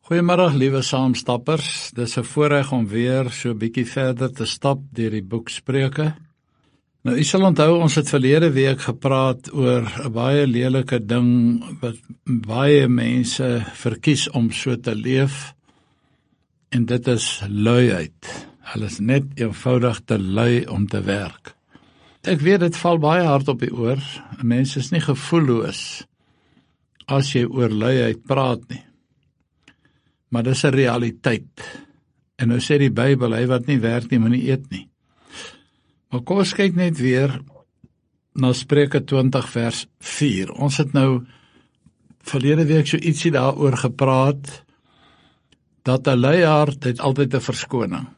Goeiemiddag, liewe saamstappers. Dis 'n voorreg om weer so 'n bietjie verder te stap deur die boek Spreuke. Nou, u sal onthou, ons het verlede week gepraat oor 'n baie lelike ding wat baie mense verkies om so te leef, en dit is luiheid. Hulle is net eenvoudig te lui om te werk. Ek weet, dit val baie hard op die oor. Mense is nie gevoelloos as jy oor luiheid praat nie. Maar dis 'n realiteit. En nou sê die Bybel, hy wat nie werk nie, moet nie eet nie. Maar kom ons kyk net weer na Spreuke 20 vers 4. Ons het nou verlede week so ietsie daaroor gepraat, dat 'n luiaard het altyd 'n verskoning.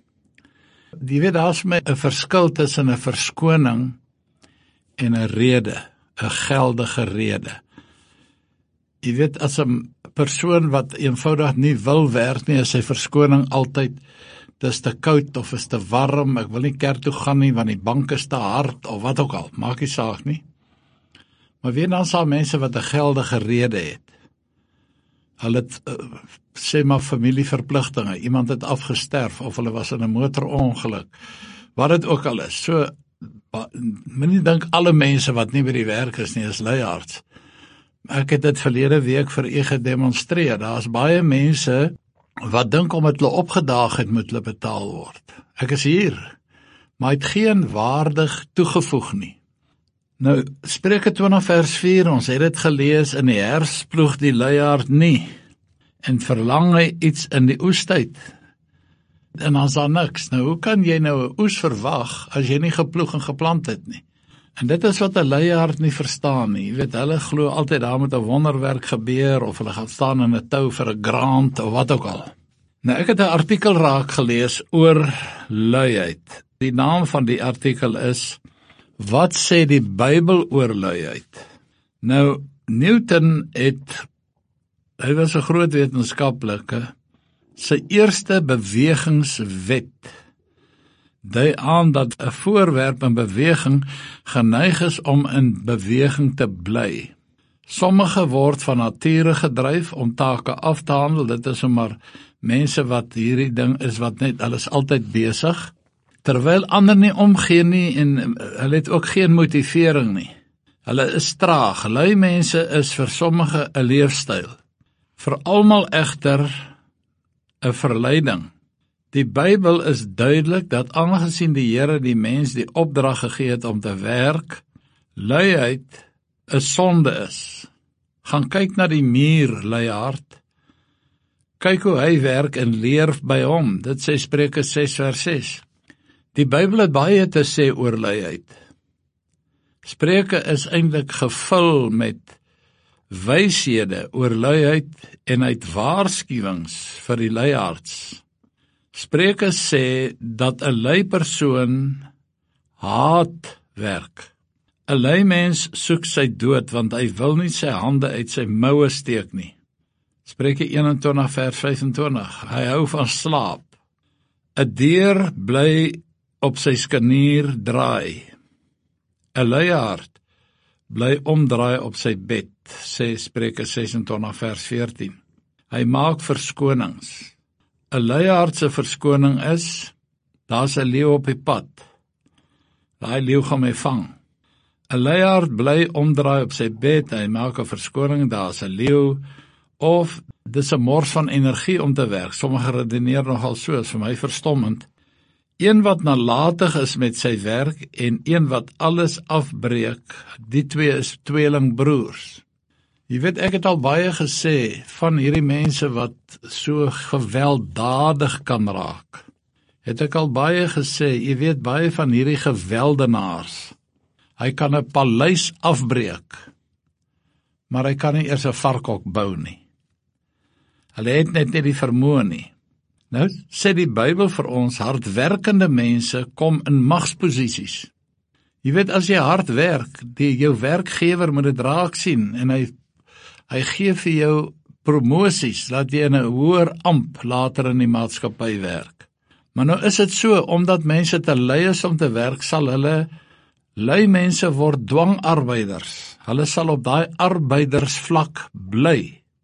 Jy weet, daar is my 'n verskil tussen 'n verskoning en 'n rede, 'n geldige rede. Jy weet, as 'n persoon wat eenvoudig nie wil werk nie, is sy verskoning altyd, dis te koud of is te warm, ek wil nie kerk toe gaan nie, want die bank is te hard, of wat ook al, maak nie saak nie. Maar weer dan sal mense wat 'n geldige rede het. Hulle het, sê maar familieverpligtinge, iemand het afgesterf, of hulle was in 'n motorongeluk, wat dit ook al is. So, moenie dink alle mense wat nie by die werk is nie, is luiaards. Ek het dit verlede week vir u gedemonstreer. Daar is baie mense wat dink omdat hulle opgedaag het, moet hulle betaal word. Ek is hier, maar het geen waardig toegevoeg nie. Nou, Spreuke 20 vers 4, ons het dit gelees, in die herfs ploeg die luiaard nie, en verlang hy iets in die oestyd, en dan is daar niks. Nou, hoe kan jy nou 'n oes verwag, as jy nie geploeg en geplant het nie? En dit is wat 'n luiaard nie verstaan nie. Jy weet, hulle glo altyd daar moet 'n wonderwerk gebeur, of hulle gaan staan in 'n tou vir 'n grant, of wat ook al. Nou, ek het 'n artikel raak gelees oor luiheid. Die naam van die artikel is, wat sê die Bybel oor luiheid? Nou, Newton hy was 'n groot wetenskaplike, sy eerste bewegingswet dui aan dat 'n voorwerp in beweging geneig is om in beweging te bly. Sommige word van nature gedryf om take af te handel, dit is sommer mense wat hierdie ding is wat net, hulle is altyd besig, terwyl ander nie omgee nie en hulle het ook geen motivering nie. Hulle is traag. Lui mense is vir sommige 'n leefstyl, vir almal egter 'n verleiding. Die Bybel is duidelik dat aangesien die Here die mens die opdrag gegee het om te werk, luiheid 'n sonde is. Gaan kyk na die muur, luiaard. Kyk hoe hy werk en leer by hom. Dit sê Spreuke 6 vers 6. Die Bybel het baie te sê oor luiheid. Spreuke is eintlik gevul met wyshede oor luiheid en uit waarskuwings vir die luiaards. Spreuke sê dat 'n lui persoon haat werk. 'n Lui mens soek sy dood, want hy wil nie sy hande uit sy moue steek nie. Spreuke 21 vers 25, hy hou van slaap. 'n Dier bly op sy skanier draai. 'n Luiaard bly omdraai op sy bed, sê Spreuke 26 vers 14. Hy maak verskonings. 'n Luiaard se verskoning is, daar's 'n leeu op die pad. Daai leeu gaan my vang. 'n Luiaard bly omdraai op sy bed, hy maak 'n verskoning, daar's 'n leeu, of dis 'n mors van energie om te werk. Sommige redeneer nogal so, is vir my verstommend. Een wat nalatig is met sy werk, en een wat alles afbreek, die twee is tweelingbroers. Jy weet, ek het al baie gesê van hierdie mense wat so gewelddadig kan raak. Het ek al baie gesê, jy weet, baie van hierdie geweldenaars, hy kan 'n paleis afbreek, maar hy kan nie eers 'n varkhok bou nie. Hulle het net nie die vermoë nie. Nou, sê die Bybel vir ons, hardwerkende mense kom in magsposisies. Jy weet, as jy hard werk, jou werkgewer moet dit raak sien, en hy gee vir jou promosies, laat jy in 'n hoër amp later in die maatskappy werk. Maar nou is dit so, omdat mense te lui is om te werk, sal hulle lui mense word dwangarbeiders. Hulle sal op daai arbeidersvlak bly.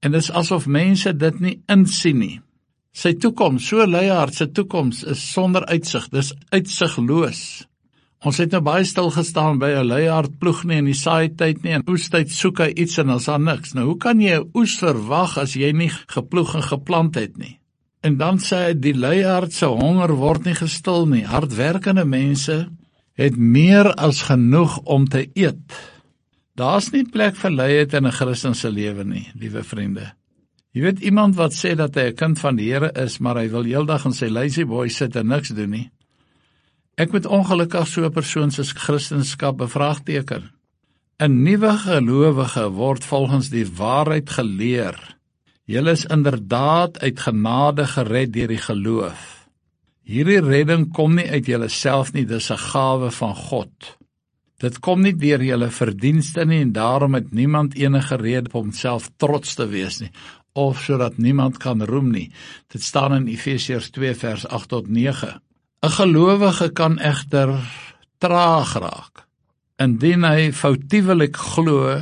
En dis asof mense dit nie insien nie. Sy toekoms, so Leijaard se toekoms is sonder uitsig, dis uitsigloos. Ons het nou baie stilgestaan by 'n Leijaard ploeg nie in die saaityd nie, en oestyd soek hy iets en as daar niks. Nou hoe kan jy 'n oes verwag as jy nie geploeg en geplant het nie? En dan sê hy, die Leijaard se honger word nie gestil nie. Hardwerkende mense het meer as genoeg om te eet. Daar's nie plek vir luiheid in 'n Christen se lewe nie, liewe vriende. Jy weet, iemand wat sê dat hy 'n kind van die Here is, maar hy wil heeldag in sy lazy boy sit en niks doen nie. Ek moet ongelukkig so 'n persoon se Christenskap bevraagteken. 'n Nuwe gelowige word volgens die waarheid geleer. Julle is inderdaad uit genade gered deur die geloof. Hierdie redding kom nie uit julleself nie, dis 'n gawe van God. Dit kom nie deur julle verdienste nie, en daarom het niemand enige rede om homself trots te wees nie, of sodat niemand kan roem nie. Dit staan in Efesiërs 2 vers 8 tot 9. 'n Gelowige kan egter traag raak, indien hy foutiewelik glo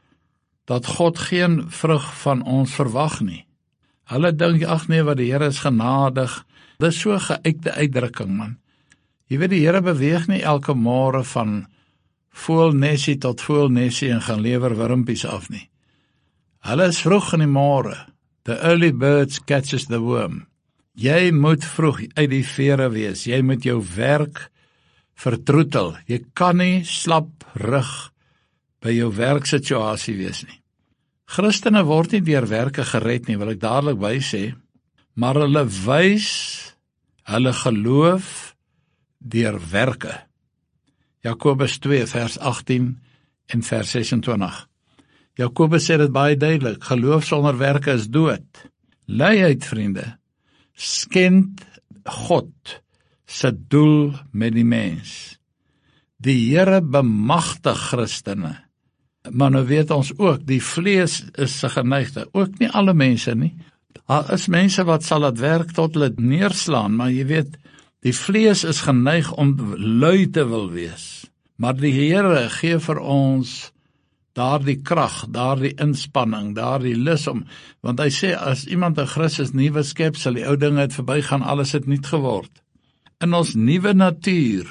dat God geen vrug van ons verwag nie. Hulle dink, ag nee, wat die Here is genadig. Dis so 'n geuite uitdrukking, man. Jy weet, die Here beweeg nie elke môre van voëlnesie tot voëlnesie en gaan lewer wurmpies af nie. Hulle is vroeg in die môre. The early birds catches the worm. Jy moet vroeg uit die vere wees. Jy moet jou werk vertroetel. Jy kan nie slap rug by jou werksituasie wees nie. Christene word nie deur werke gered nie, wil ek dadelik by sê, maar hulle wys hulle geloof deur werke. Jakobus 2 vers 18 en vers 26. Jakobus sê dit baie duidelik, geloof sonder werke is dood. Luiheid, vriende, skend God se doel met die mens. Die Here bemagtig Christene. Maar nou weet ons ook, die vlees is se geneigde, ook nie alle mense nie. Daar is mense wat sal dit werk tot hulle neerslaan, maar jy weet, die vlees is geneig om lui te wil wees. Maar die Here gee vir ons daardie krag, daardie inspanning, daardie lus om, want hy sê, as iemand 'n Christus nuwe skepsel, die ou dinge het verbygaan, alles het nuut geword. In ons nuwe natuur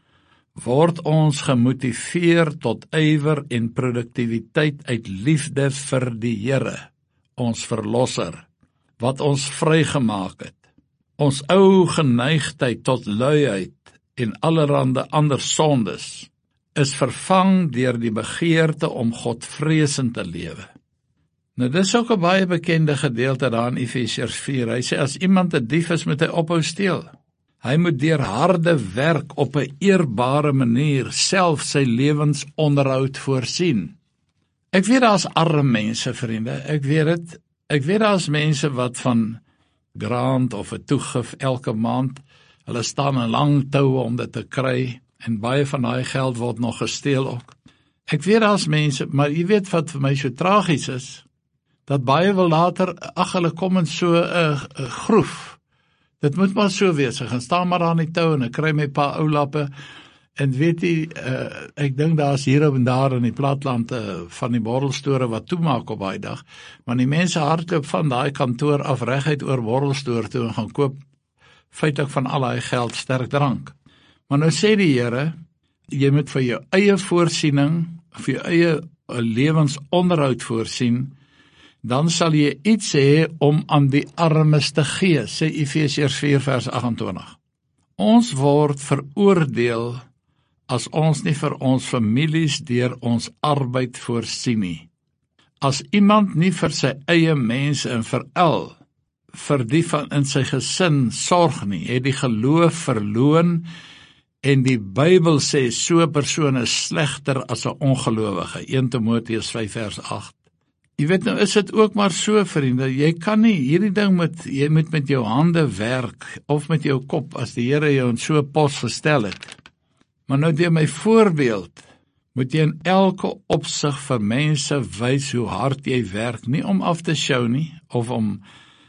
word ons gemotiveer tot ywer en produktiwiteit uit liefde vir die Here, ons verlosser, wat ons vrygemaak het. Ons ou geneigtheid tot luiheid en allerhande ander sondes is vervang deur die begeerte om Godvreesend te lewe. Nou dis ook 'n baie bekende gedeelte daar in Efesiërs 4. Hy sê, as iemand 'n dief is, moet hy ophou steel. Hy moet deur harde werk op 'n eerbare manier self sy lewensonderhoud voorsien. Ek weet daar's arme mense, vriende, ek weet dit. Ek weet daar's mense wat van grant of 'n toegif elke maand, hulle staan in lang toue om dit te kry, en baie van daai geld word nog gesteel ook. Ek weet daar's mense, maar jy weet wat vir my so tragies is, dat baie wil later, ag, hulle kom in so 'n groef. Dit moet maar so wees, ek gaan staan maar aan die tou en ek kry my paar ou lappe, en weet jy, ek dink daar's hier en daar in die platland van die borrelstore wat toemaak op daai dag, maar die mense hardloop van daai kantoor af reguit oor borrelstoor toe en gaan koop feitelik van al daai geld sterk drank. Maar nou sê die Here, jy moet vir jou eie voorsiening, vir jou eie lewensonderhoud voorsien, dan sal jy iets hê om aan die armes te gee, sê Efesiërs 4 vers 28. Ons word veroordeel as ons nie vir ons families deur ons arbeid voorsien nie. As iemand nie vir sy eie mense en veral vir die van in sy gesin sorg nie, het die geloof verloon, en die Bybel sê so 'n persoon is slegter as 'n ongelowige. 1 Timoteus 5 vers 8. Jy weet, nou is dit ook maar so, vriende, jy kan nie hierdie ding jy moet met jou hande werk, of met jou kop, as die Here jou in so 'n pos gestel het. Maar nou deur my voorbeeld, moet jy in elke opsig vir mense wys hoe hard jy werk, nie om af te sjou nie, of om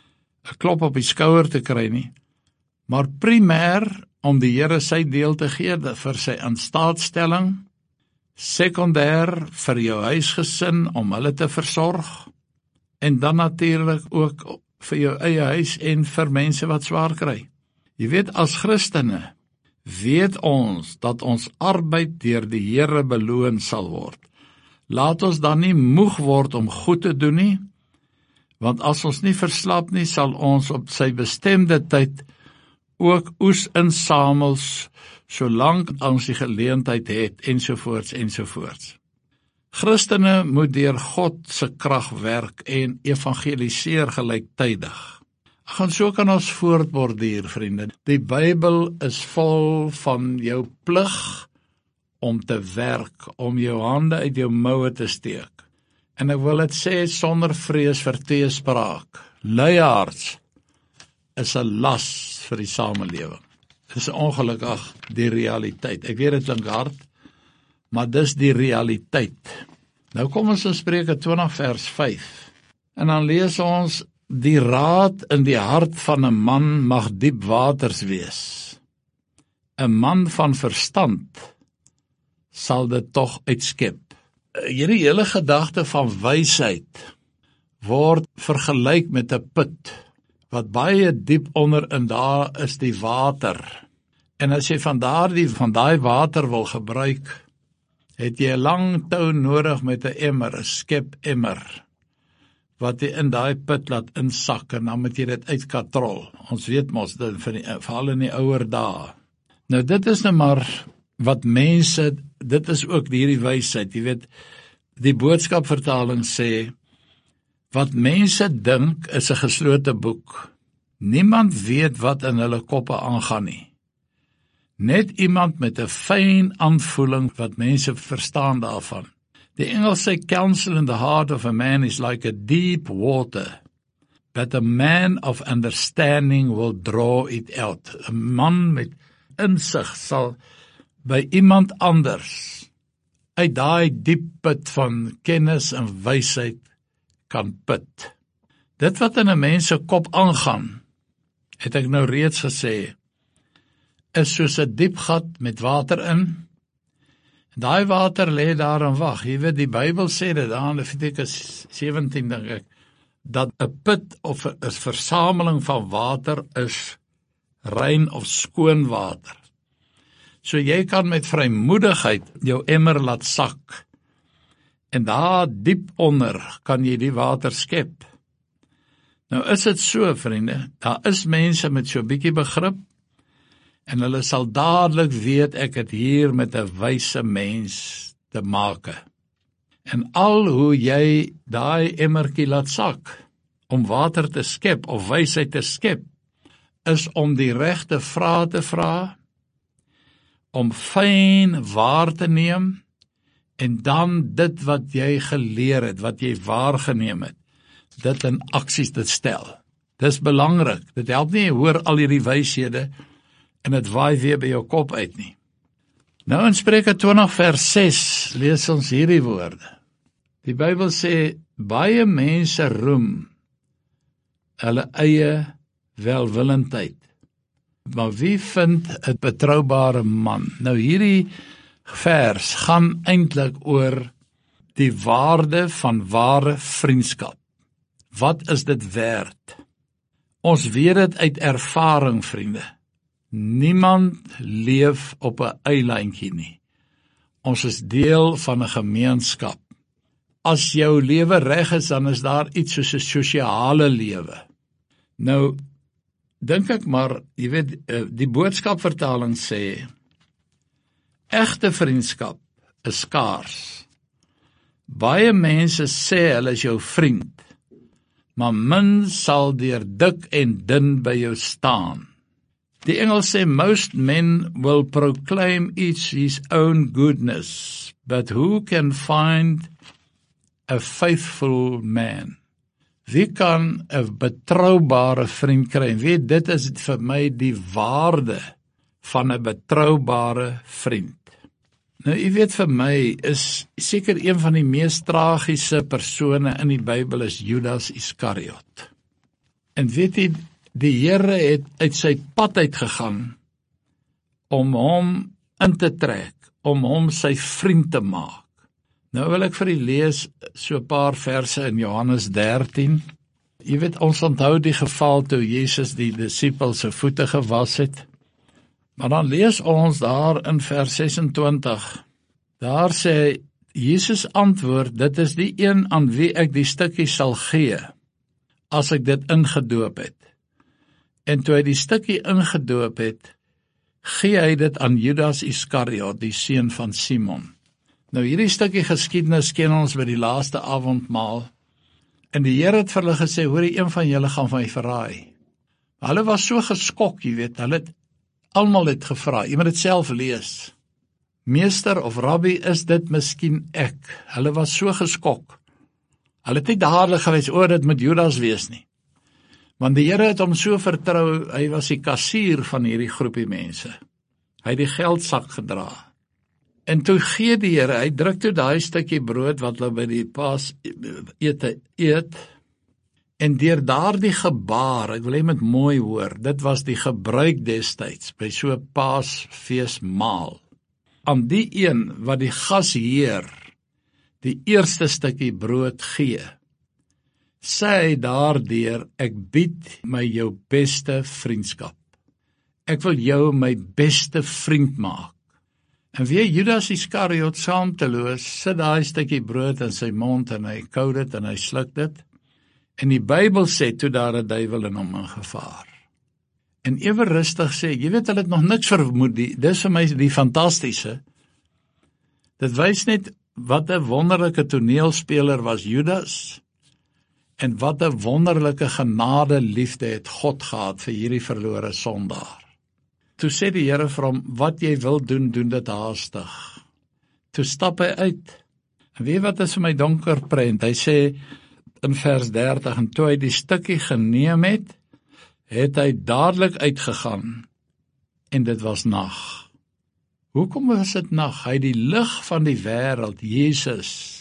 'n klop op die skouer te kry nie, maar primêr om die Here sy deel te gee vir sy instaatstelling, sekondêr vir jou huisgesin om hulle te versorg, En dan natuurlik ook vir jou eie huis en vir mense wat swaar kry. Jy weet, as Christene, weet ons dat ons arbeid deur die Here beloon sal word. Laat ons dan nie moeg word om goed te doen nie, want as ons nie verslap nie, sal ons op sy bestemde tyd ook oes insamel, solank ons die geleentheid het, ensovoorts, ensovoorts. Christene moet deur God se krag werk en evangeliseer gelyktydig. En so kan ons voortborduur, vriende. Die Bybel is vol van jou plig om te werk, om jou hande uit jou moue te steek. En ek wil dit sê sonder vrees vir teespraak. Luiaards is 'n las vir die samelewing. Dit is ongelukkig die realiteit. Ek weet dit klink hard, maar dis die realiteit. Nou kom ons in Spreuke 20 vers 5. En dan lees ons: die raad in die hart van 'n man mag diep waters wees. 'n man van verstand sal dit tog uitskep. Hierdie hele gedagte van wysheid word vergelyk met 'n put wat baie diep onder en daar is die water. En as jy van daai water wil gebruik, het jy 'n lang tou nodig met 'n emmer, 'n skep-emmer, wat jy in daai put laat insak en dan moet jy dit uitkatrol. Ons weet mos dit veral in die ouer dae. Nou dit is nou maar wat mense, dit is ook hierdie wysheid, jy weet, die boodskapvertaling sê, wat mense dink is 'n geslote boek. Niemand weet wat in hulle koppe aangaan nie. Net iemand met 'n fyn aanvoeling wat mense verstaan daarvan. Die Engels sê, counsel in the heart of a man is like a deep water, but a man of understanding will draw it out. 'n man met insig sal by iemand anders uit daai diep put van kennis en wysheid kan put. Dit wat in 'n mens se kop aangaan, het ek nou reeds gesê, is soos 'n diep gat met water in. Daai water lê daar en wag. Jy weet, die Bybel sê dit daar in Levitikus 17, dink ek, dat 'n put of 'n versameling van water is rein of skoon water. So jy kan met vrymoedigheid jou emmer laat sak, en daar diep onder kan jy die water skep. Nou is dit so, vriende, daar is mense met so 'n bietjie begrip, en hulle sal dadelik weet ek het hier met 'n wyse mens te make. En al hoe jy daai emmertjie laat sak, om water te skep of wysheid te skep, is om die regte vrae te vra, om fyn waar te neem, en dan dit wat jy geleer het, wat jy waargeneem het, dit in aksies te stel. Dis belangrik, dit help nie, hoor al hierdie wyshede, en het waai weer by jou kop uit nie. Nou in Spreuke 20 vers 6 lees ons hierdie woorde. Die Bybel sê, baie mense roem hulle eie welwillendheid, maar wie vind 'n betroubare man? Nou hierdie vers gaan eintlik oor die waarde van ware vriendskap. Wat is dit werd? Ons weet dit uit ervaring, vriende. Niemand leef op 'n eilandjie nie. Ons is deel van 'n gemeenskap. As jou lewe reg is, dan is daar iets soos 'n sosiale lewe. Nou, dink ek maar, jy weet, die boodskapvertaling sê, egte vriendskap is skaars. Baie mense sê hulle is jou vriend, maar min sal deur dik en dun by jou staan. Die Engels sê, most men will proclaim each his own goodness, but who can find a faithful man? Wie kan 'n betroubare vriend kry? En weet, dit is vir my die waarde van 'n betroubare vriend. Nou, jy weet, vir my is seker een van die mees tragiese persone in die Bybel is Judas Iskariot. En weet jy, die Here het uit sy pad uitgegaan om hom in te trek, om hom sy vriend te maak. Nou wil ek vir u lees so 'n paar verse in Johannes 13. Jy weet, ons onthou die geval toe Jesus die disippels se voete gewas het. Maar dan lees ons daar in vers 26. Daar sê Jesus antwoord, dit is die een aan wie ek die stukkie sal gee, as ek dit ingedoop het. En toe hy die stukkie ingedoop het, gee hy dit aan Judas Iskariot, die seun van Simon. Nou hierdie stukkie geskiedenis ken ons by die laaste avondmaal, en die Here het vir hulle gesê, hoorie, een van julle gaan my verraai. Hulle was so geskok, jy weet, hulle het almal het gevra, jy moet dit self lees. Meester of rabbi, is dit miskien ek? Hulle was so geskok. Hulle het nie dadelik gewys, dit moet Judas wees nie. Want die Here het hom so vertrou, hy was die kassier van hierdie groepie mense. Hy het die geldsak gedra. En toe gee die Here, hy druk toe daai stukkie brood wat hulle by die Paasete eet, en deur daardie gebaar, ek wil hê met mooi hoor, dit was die gebruik destyds, by so 'n Paasfeesmaal, aan die een wat die gasheer die eerste stukkie brood gee, sê hy daardeur, ek bied my jou beste vriendskap. Ek wil jou my beste vriend maak. En weer Judas Iskariot saamteloos, sit daai stukkie brood in sy mond en hy kou dit en hy sluk dit. En die Bybel sê, toe daar 'n duiwel in hom ingevaar. En ewe rustig sê, jy weet, hulle het nog niks vermoed, dis vir my die fantastiese. Dit wys net wat 'n wonderlike toneelspeler was Judas, en wat 'n wonderlike genade liefde het God gehad vir hierdie verlore sondaar. Toe sê die Here vir hom, wat jy wil doen, doen dit haastig. Toe stap hy uit. En weet wat is vir my donker prent? Hy sê in vers 30, en toe hy die stukkie geneem het hy dadelik uitgegaan, en dit was nag. Hoekom was dit nag? Hy die lig van die wêreld, Jesus,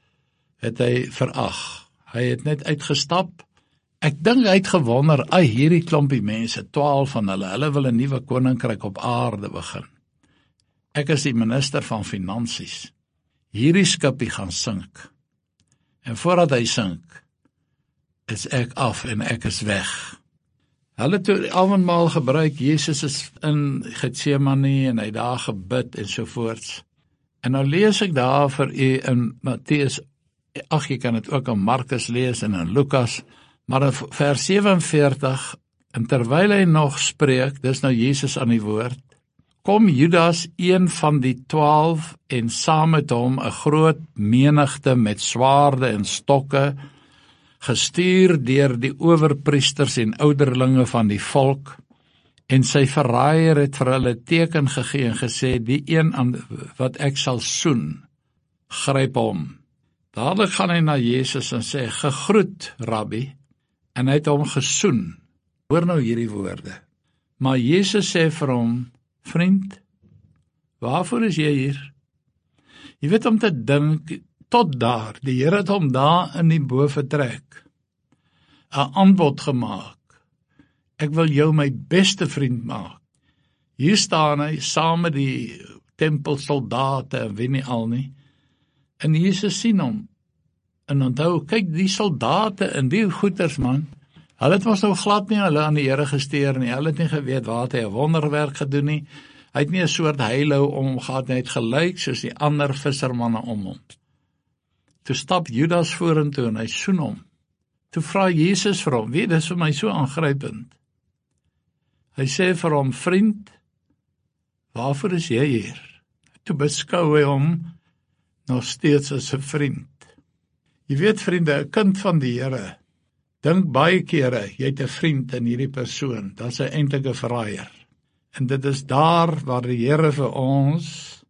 het hy verag. Hy het net uitgestap. Ek dink hy het gewonder, hierdie klompie mense, 12 van hulle wil 'n nuwe koninkryk op aarde begin. Ek is die minister van finansies. Hierdie skipie gaan sink. En voordat hy sink, is ek af en ek is weg. Hulle toe die avondmaal gebruik, Jesus is in Getsemane en hy daar gebid en sovoorts. En nou lees ek daar vir u in Matteus, jy kan dit ook in Markus lees en in Lukas, maar in vers 47, en terwyl hy nog spreek, dis nou Jesus aan die woord, kom Judas, een van die 12, en saam met hom 'n groot menigte met swaarde en stokke, gestuur deur die owerpriesters en ouderlinge van die volk, en sy verraaier het vir hulle teken gegee en gesê, die een aan wat ek sal soen, gryp hom. Dadelik gaan hy na Jesus en sê, gegroet, rabbi, en hy het hom gesoen. Hoor nou hierdie woorde. Maar Jesus sê vir hom, vriend, waarvoor is jy hier? Jy weet, om te dink, tot daar, die Here het hom daar in die bo vertrek, 'n aanbod gemaak. Ek wil jou my beste vriend maak. Hier staan hy, saam met die tempelsoldate, en weet nie al nie, en Jesus sien hom, en onthou, kyk, die soldate en die goeters, man, hulle het ons nou glad nie hulle aan die Here gesteer nie, hulle het nie geweet waar hy 'n wonderwerk gedoen nie, hy het nie 'n soort heilou om hom gehad, hy het gelyk soos die ander vissermanne om hom. Toe stap Judas vorentoe en hy soen hom. Toe vra Jesus vir hom, weet, dis vir my so aangrypend. Hy sê vir hom, vriend, waarvoor is jy hier? Toe beskou hy hom nog steeds as 'n vriend. Jy weet, vriende, 'n kind van die Here, dink baie kere, jy het 'n vriend in hierdie persoon, dat is eintlik 'n verraaier. En dit is daar waar die Here vir ons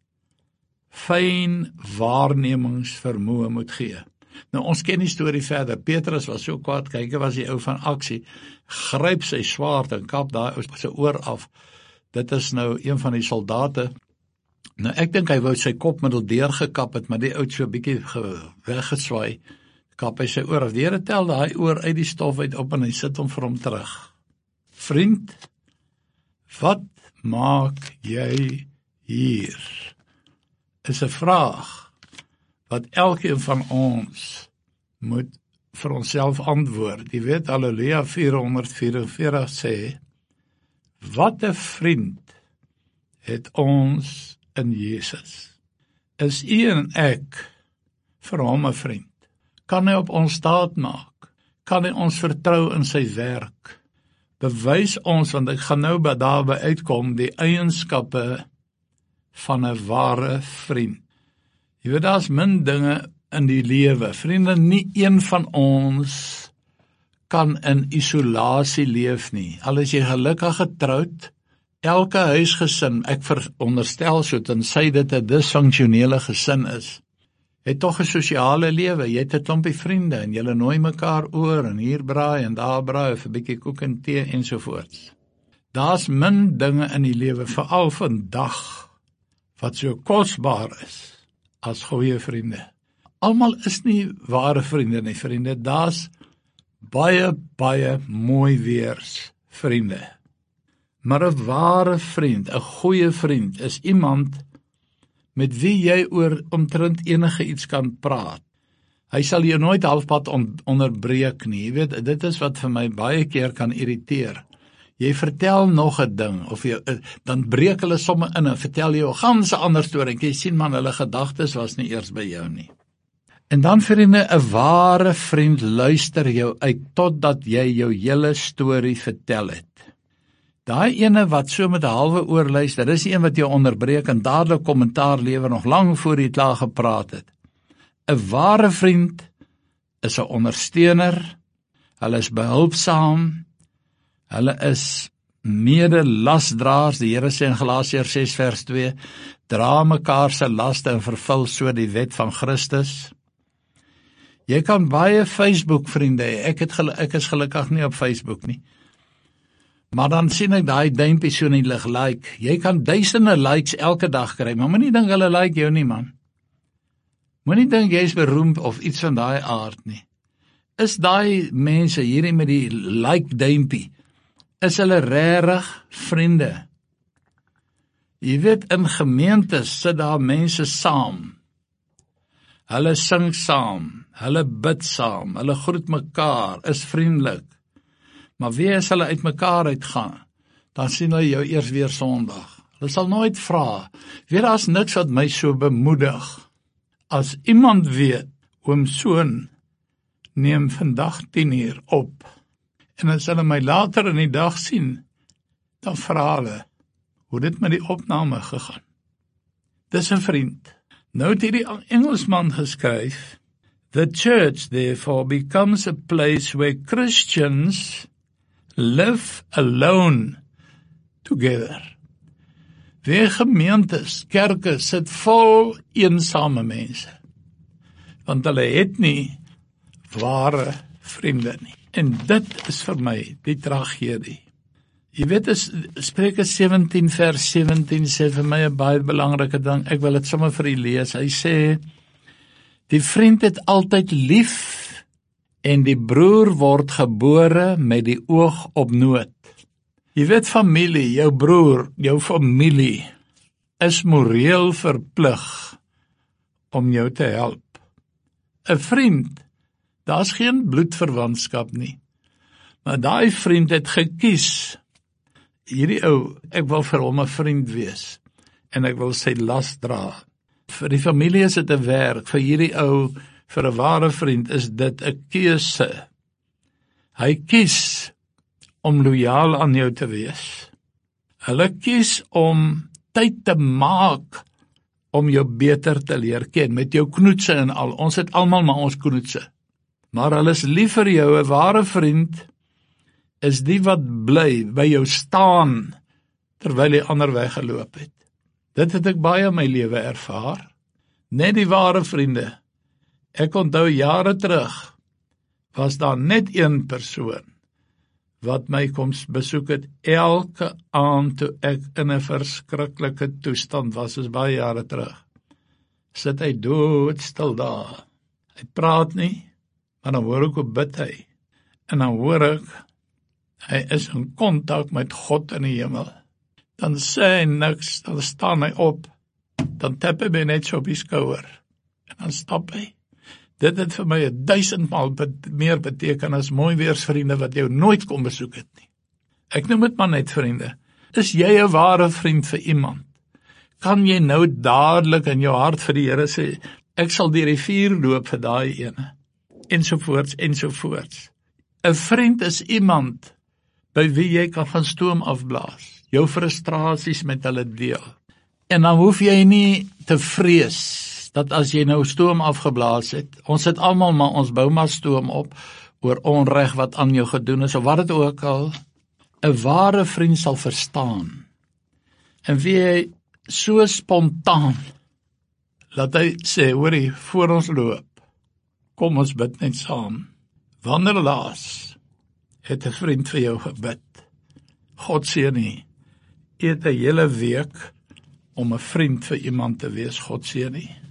fyn waarnemingsvermoë moet gee. Nou, ons ken die storie verder. Petrus was so kwaad, kyk, hy was die ou van aksie, gryp sy swaard en kap daai ou se oor af. Dit is nou een van die soldate. Nou, ek dink hy wou sy kopmiddel deurgekap het, maar die ou het so 'n bietjie weggeswaai, kap hy sy oor af. Die Here tel daai oor uit die stof uit op en hy sit hom vir hom terug. Vriend, wat maak jy hier? Is 'n vraag wat elkeen van ons moet vir onsself antwoord. Jy weet, Halleluja 444 sê, wat 'n vriend het ons in Jesus. Is u en ek vir hom 'n vriend? Kan hy op ons staat maak? Kan hy ons vertrou in sy werk? Bewys ons, want ek gaan nou daarby uitkom, die eienskappe van 'n ware vriend. Jy weet, daar's min dinge in die lewe. Vriende, nie een van ons kan in isolasie leef nie. Al is jy gelukkig getroud, elke huisgesin, ek veronderstel so, tensy dit 'n disfunksionele gesin is, het tog 'n sosiale lewe. Jy het 'n klompie vriende en julle nooi mekaar oor en hier braai en daar braai of 'n bietjie koek en tee ensovoorts. Daar's min dinge in die lewe, veral vandag, wat so kosbaar is as goeie vriende. Almal is nie ware vriende nie, vriende. Daar's baie mooi weers vriende. Maar 'n ware vriend, 'n goeie vriend, is iemand met wie jy oor omtrent enige iets kan praat. Hy sal jou nooit halfpad onderbreek nie. Jy weet, dit is wat vir my baie keer kan irriteer. Jy vertel nog 'n ding, of dan breek hulle somme in en vertel jou 'n ganse ander storie, en jy sien man, hulle gedagtes was nie eers by jou nie. En dan vriende, 'n ware vriend luister jou uit, totdat jy jou hele storie vertel het. Daai ene wat so met 'n halwe oor luister, is die een wat jou onderbreek en dadelik kommentaar lewer nog lank voor jy klaar gepraat het. 'n Ware vriend is 'n ondersteuner, hulle is behulpsaam, hulle is medelasdraers. Die Here sê in Galasiërs 6 vers 2, dra mekaar se laste en vervul so die wet van Christus. Jy kan baie Facebook vriende hê. Ek is gelukkig nie op Facebook nie. Maar dan sien ek daai duimpie so in die lig like. Jy kan duisende likes elke dag kry, maar moenie dink hulle like jou nie, man. Moenie dink jy is beroemd of iets van daai aard nie. Is daai mense hierdie met die like duimpie, is hulle regtig vriende? Jy weet, in gemeentes sit daar mense saam. Hulle sing saam, hulle bid saam, hulle groet mekaar, is vriendelik. Maar wie as hulle uit mekaar uitgaan, dan sien hulle jou eers weer Sondag. Hulle sal nooit vra. Weet, daar's niks wat my so bemoedig, as iemand weet, oom Soon neem vandag 10:00 op, en as hulle my later in die dag sien, dan vra hulle, hoe dit met die opname gegaan. Dis 'n vriend. Nou het hierdie Engelsman geskryf, the church therefore becomes a place where Christians live alone together. Weer gemeentes, kerke sit vol eensame mense, want hulle het nie ware vriende nie. En dit is vir my die tragedie. Jy weet, Spreuke 17 vers 17 sê vir my 'n baie belangrike ding. Ek wil dit sommer vir u lees. Hy sê, die vriend het altyd lief, en die broer word gebore met die oog op nood. Jy weet, familie, jou broer, jou familie, is moreel verplig om jou te help. 'n Vriend, daar's geen bloedverwantskap nie, maar daai vriend het gekies, hierdie ou, ek wil vir hom 'n vriend wees, en ek wil sy las dra. Vir die familie is dit 'n werk, vir hierdie ou, vir 'n ware vriend is dit 'n keuse. Hy kies om lojaal aan jou te wees. Hulle kies om tyd te maak om jou beter te leer ken, met jou knoetse en al. Ons het almal maar ons knoetse. Maar hulle is lief vir jou. 'n Ware vriend is die wat bly by jou staan terwyl jy ander weggeloop het. Dit het ek baie in my lewe ervaar. Net die ware vriende. Ek onthou jare terug was daar net een persoon wat my kom besoek het elke aand toe ek in 'n verskriklike toestand was, is baie jare terug. Sit hy doodstil daar. Hy praat nie, maar dan hoor ek hoe bid hy. En dan hoor ek, hy is in kontak met God in die hemel. Dan sê hy niks, dan staan hy op, dan tap hy my net so op die skouer. En dan stap hy. Dit het vir my 1000 maal meer beteken as mooi weersvriende wat jou nooit kom besoek het nie. Ek noem dit maar net vriende. Is jy 'n ware vriend vir iemand? Kan jy nou dadelik in jou hart vir die Here sê, ek sal die rivier loop vir daai ene, ensovoorts, ensovoorts. 'n Vriend is iemand by wie jy kan gaan stoom afblaas, jou frustrasies met hulle deel. En dan hoef jy nie te vrees dat as jy nou stoom afgeblaas het, ons het almal maar ons bou maar stoom op oor onreg wat aan jou gedoen is, of wat dit ook al. 'n Ware vriend sal verstaan. En wie hy so spontaan, laat hy sê, hoorie, voor ons loop, kom ons bid net saam. Wanneer laas het 'n vriend vir jou gebid? God seën nie. Jy het 'n hele week om 'n vriend vir iemand te wees. God seën nie.